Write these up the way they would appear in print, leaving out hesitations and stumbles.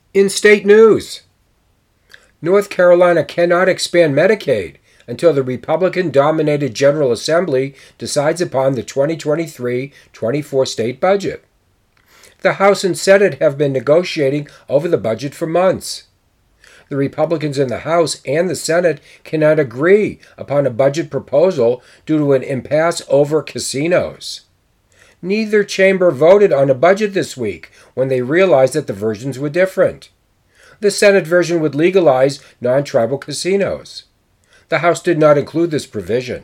In state news, North Carolina cannot expand Medicaid until the Republican-dominated General Assembly decides upon the 2023-24 state budget. The House and Senate have been negotiating over the budget for months. The Republicans in the House and the Senate cannot agree upon a budget proposal due to an impasse over casinos. Neither chamber voted on a budget this week when they realized that the versions were different. The Senate version would legalize non-tribal casinos. The House did not include this provision.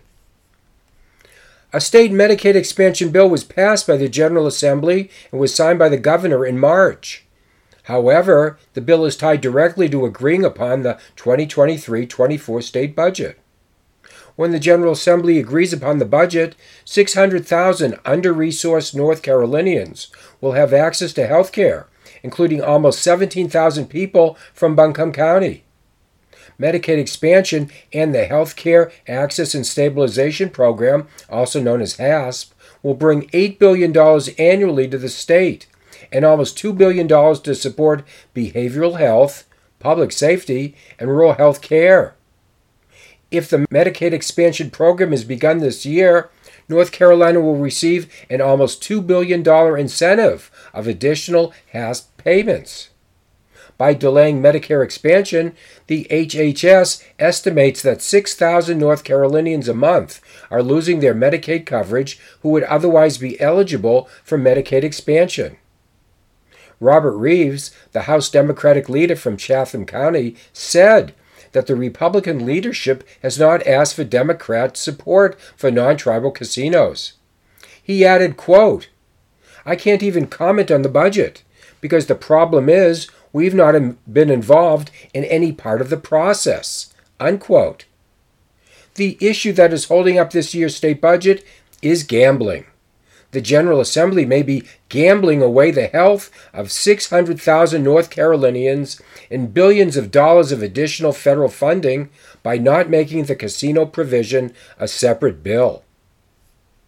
A state Medicaid expansion bill was passed by the General Assembly and was signed by the governor in March. However, the bill is tied directly to agreeing upon the 2023-24 state budget. When the General Assembly agrees upon the budget, 600,000 under-resourced North Carolinians will have access to health care, including almost 17,000 people from Buncombe County. Medicaid expansion and the Health Care Access and Stabilization Program, also known as HASP, will bring $8 billion annually to the state and almost $2 billion to support behavioral health, public safety, and rural health care. If the Medicaid expansion program is begun this year, North Carolina will receive an almost $2 billion incentive of additional HASP payments. By delaying Medicare expansion, the HHS estimates that 6,000 North Carolinians a month are losing their Medicaid coverage who would otherwise be eligible for Medicaid expansion. Robert Reeves, the House Democratic leader from Chatham County, said that the Republican leadership has not asked for Democrat support for non-tribal casinos. He added, quote, "I can't even comment on the budget because the problem is we've not been involved in any part of the process," unquote. The issue that is holding up this year's state budget is gambling. The General Assembly may be gambling away the health of 600,000 North Carolinians and billions of dollars of additional federal funding by not making the casino provision a separate bill.